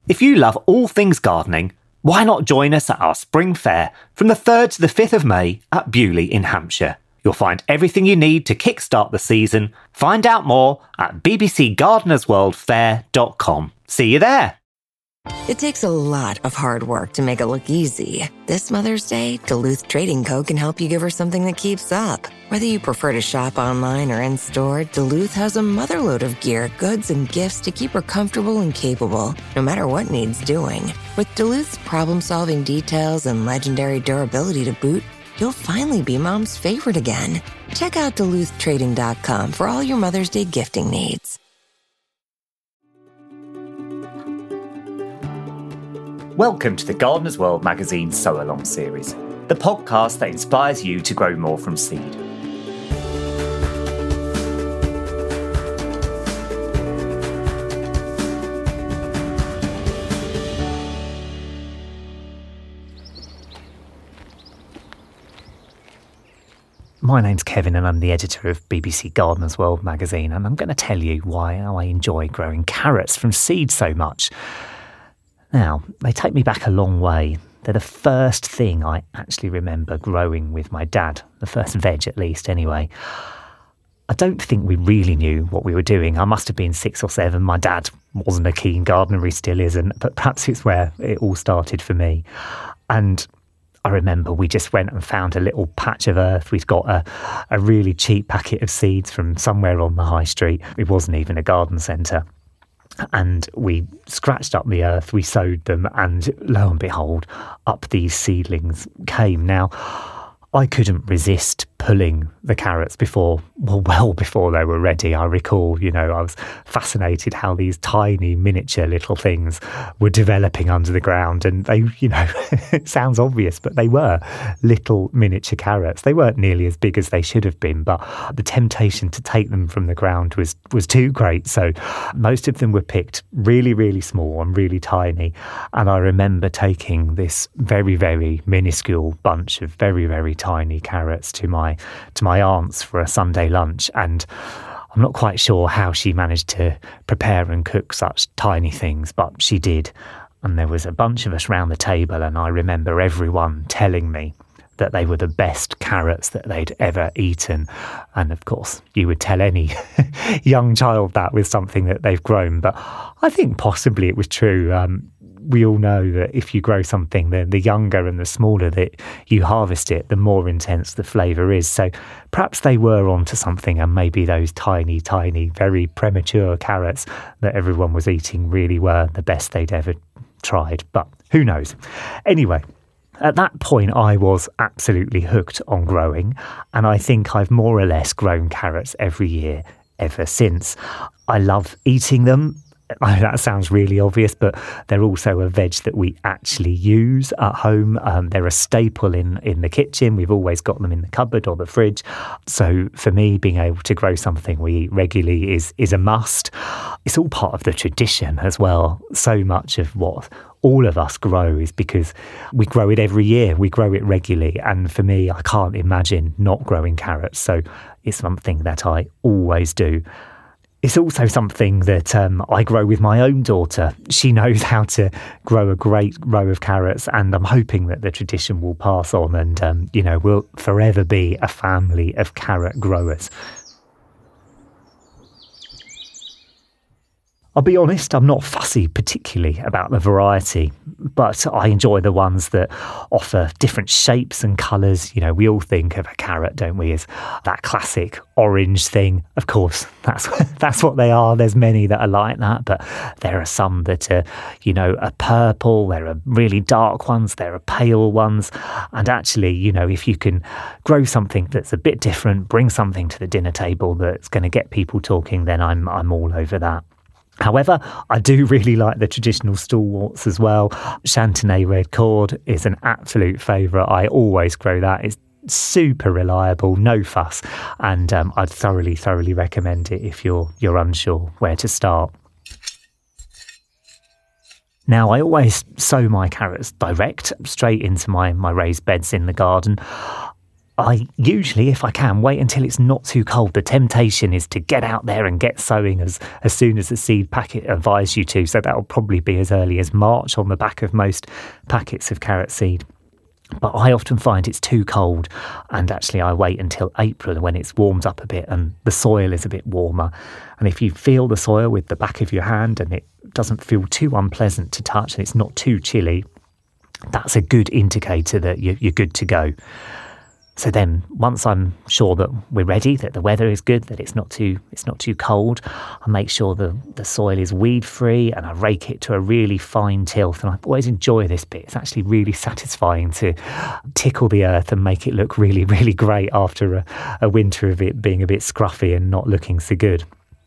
If you love all things gardening, why not join us at our spring fair from the 3rd to the 5th of May at Bewley in Hampshire? You'll find everything you need to kickstart the season. Find out more at bbcgardenersworldfair.com. See you there. It takes a lot of hard work to make it look easy. This Mother's Day, Duluth Trading Co. can help you give her something that keeps up. Whether you prefer to shop online or in-store, Duluth has a motherload of gear, goods, and gifts to keep her comfortable and capable, no matter what needs doing. With Duluth's problem-solving details and legendary durability to boot, you'll finally be Mom's favorite again. Check out DuluthTrading.com for all your Mother's Day gifting needs. Welcome to the Gardener's World magazine Sow Along series, the podcast that inspires you to grow more from seed. My name's Kevin and I'm the editor of BBC Gardener's World magazine, and I'm going to tell you why I enjoy growing carrots from seed so much. Now, they take me back a long way. They're the first thing I actually remember growing with my dad, the first veg at least anyway. I don't think we really knew what we were doing. I must have been 6 or 7. My dad wasn't a keen gardener, he still isn't, but perhaps it's where it all started for me. And I remember we just went and found a little patch of earth. We'd got a really cheap packet of seeds from somewhere on the high street. It wasn't even a garden centre. And we scratched up the earth, we sowed them, and lo and behold, up these seedlings came. Now, I couldn't resist pulling the carrots well before they were ready. I recall, I was fascinated how these tiny miniature little things were developing under the ground, and they, it sounds obvious, but they were little miniature carrots. They weren't nearly as big as they should have been, but the temptation to take them from the ground was too great. So most of them were picked really, really small and really tiny. And I remember taking this very, very minuscule bunch of very, very tiny carrots to my aunt's for a Sunday lunch, and I'm not quite sure how she managed to prepare and cook such tiny things, but she did. And there was a bunch of us round the table, and I remember everyone telling me that they were the best carrots that they'd ever eaten. And of course, you would tell any young child that with something that they've grown, but I think possibly it was true. We all know that if you grow something, then the younger and the smaller that you harvest it, the more intense the flavour is. So perhaps they were onto something, and maybe those tiny, tiny, very premature carrots that everyone was eating really were the best they'd ever tried. But who knows? Anyway, at that point, I was absolutely hooked on growing, and I think I've more or less grown carrots every year ever since. I love eating them. That sounds really obvious, but they're also a veg that we actually use at home. They're a staple in the kitchen. We've always got them in the cupboard or the fridge. So for me, being able to grow something we eat regularly is a must. It's all part of the tradition as well. So much of what all of us grow is because we grow it every year. We grow it regularly. And for me, I can't imagine not growing carrots. So it's something that I always do. It's also something that I grow with my own daughter. She knows how to grow a great row of carrots, and I'm hoping that the tradition will pass on and, we'll forever be a family of carrot growers. I'll be honest, I'm not fussy particularly about the variety, but I enjoy the ones that offer different shapes and colours. We all think of a carrot, don't we, as that classic orange thing. Of course, that's what they are. There's many that are like that, but there are some that are, are purple. There are really dark ones. There are pale ones. And actually, if you can grow something that's a bit different, bring something to the dinner table that's going to get people talking, then I'm all over that. However, I do really like the traditional stalwarts as well. Chantenay Red Cord is an absolute favourite. I always grow that. It's super reliable, no fuss, and I'd thoroughly recommend it if you're unsure where to start. Now, I always sow my carrots direct, straight into my raised beds in the garden. I usually, if I can, wait until it's not too cold. The temptation is to get out there and get sowing as soon as the seed packet advises you to. So that will probably be as early as March on the back of most packets of carrot seed. But I often find it's too cold, and actually I wait until April when it's warmed up a bit and the soil is a bit warmer. And if you feel the soil with the back of your hand and it doesn't feel too unpleasant to touch and it's not too chilly, that's a good indicator that you're good to go. So then once I'm sure that we're ready, that the weather is good, that it's not too cold, I make sure the soil is weed free and I rake it to a really fine tilth. And I always enjoy this bit. It's actually really satisfying to tickle the earth and make it look really, really great after a winter of it being a bit scruffy and not looking so good.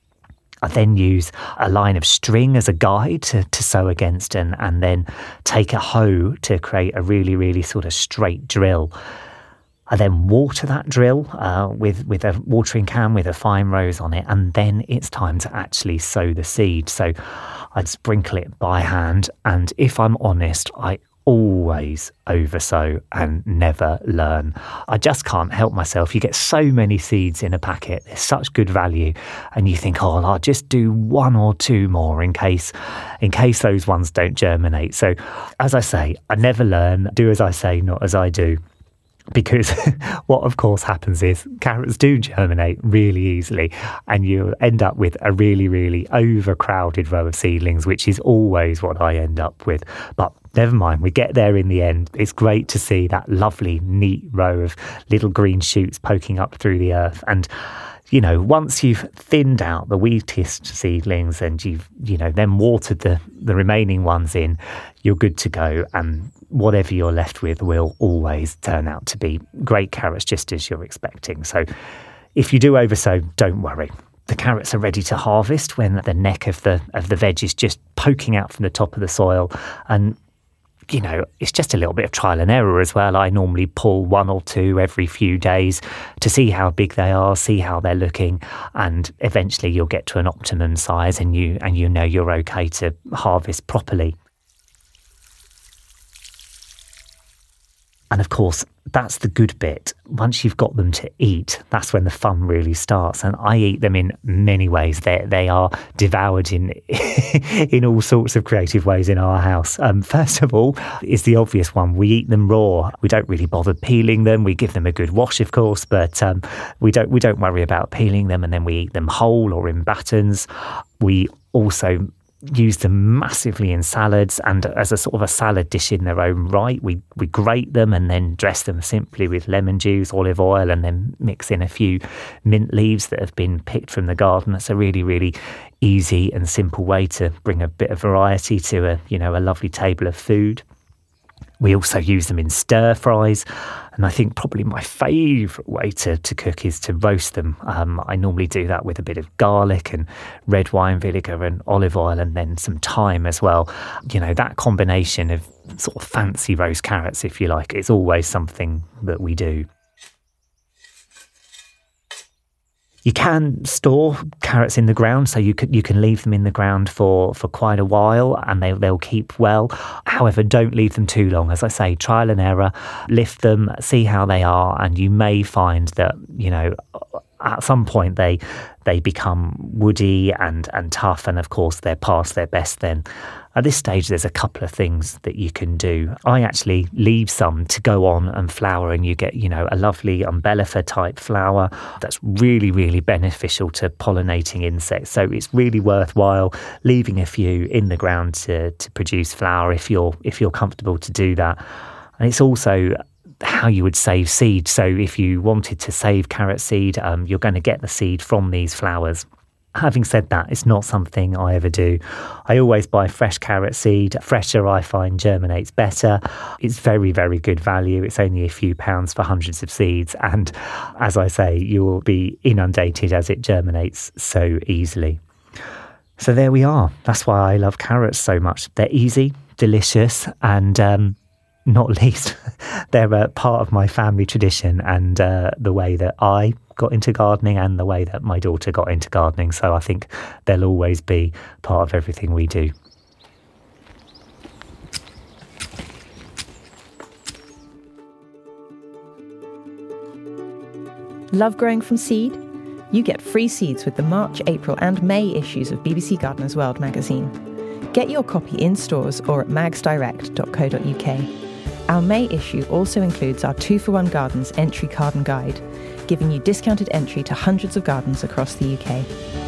I then use a line of string as a guide to sow against and then take a hoe to create a really, really sort of straight drill. I then water that drill with a watering can with a fine rose on it, and then it's time to actually sow the seed. So I'd sprinkle it by hand, and if I'm honest, I always oversow and never learn. I just can't help myself. You get so many seeds in a packet, there's such good value, and you think, oh, I'll just do one or two more in case those ones don't germinate. So as I say, I never learn. Do as I say, not as I do. Because what of course happens is carrots do germinate really easily and you end up with a really, really overcrowded row of seedlings, which is always what I end up with. But never mind, we get there in the end. It's great to see that lovely, neat row of little green shoots poking up through the earth. And you know, once you've thinned out the weakest seedlings and you've, then watered the remaining ones in, you're good to go. And whatever you're left with will always turn out to be great carrots, just as you're expecting. So if you do oversow, don't worry. The carrots are ready to harvest when the neck of the veg is just poking out from the top of the soil. And it's just a little bit of trial and error as well. I normally pull one or two every few days to see how big they are, see how they're looking, and eventually you'll get to an optimum size and you know you're okay to harvest properly. And of course, that's the good bit. Once you've got them to eat, that's when the fun really starts. And I eat them in many ways. They are devoured in all sorts of creative ways in our house. First of all, is the obvious one. We eat them raw. We don't really bother peeling them. We give them a good wash, of course, but we don't worry about peeling them. And then we eat them whole or in battens. We also use them massively in salads and as a sort of a salad dish in their own right. We grate them and then dress them simply with lemon juice, olive oil, and then mix in a few mint leaves that have been picked from the garden. It's a really, really easy and simple way to bring a bit of variety to a lovely table of food. We also use them in stir fries, and I think probably my favourite way to cook is to roast them. I normally do that with a bit of garlic and red wine vinegar and olive oil and then some thyme as well. That combination of sort of fancy roast carrots, if you like, it's always something that we do. You can store carrots in the ground, so you can leave them in the ground for quite a while and they'll keep well. However, don't leave them too long. As I say, trial and error, lift them, see how they are, and you may find that, at some point they become woody and tough, and of course they're past their best then. At this stage, there's a couple of things that you can do. I actually leave some to go on and flower, and you get, a lovely umbellifer type flower that's really, really beneficial to pollinating insects. So it's really worthwhile leaving a few in the ground to produce flower if you're comfortable to do that. And it's also how you would save seed. So if you wanted to save carrot seed, you're going to get the seed from these flowers. Having said that, it's not something I ever do. I always buy fresh carrot seed. Fresher, I find, germinates better. It's very, very good value. It's only a few pounds for hundreds of seeds. And as I say, you will be inundated as it germinates so easily. So there we are. That's why I love carrots so much. They're easy, delicious, and not least, they're a part of my family tradition and the way that I got into gardening and the way that my daughter got into gardening. So I think they'll always be part of everything we do. Love growing from seed? You get free seeds with the March, April and May issues of BBC Gardener's World magazine. Get your copy in stores or at magsdirect.co.uk. Our May issue also includes our 2-for-1 Gardens entry card and guide, giving you discounted entry to hundreds of gardens across the UK.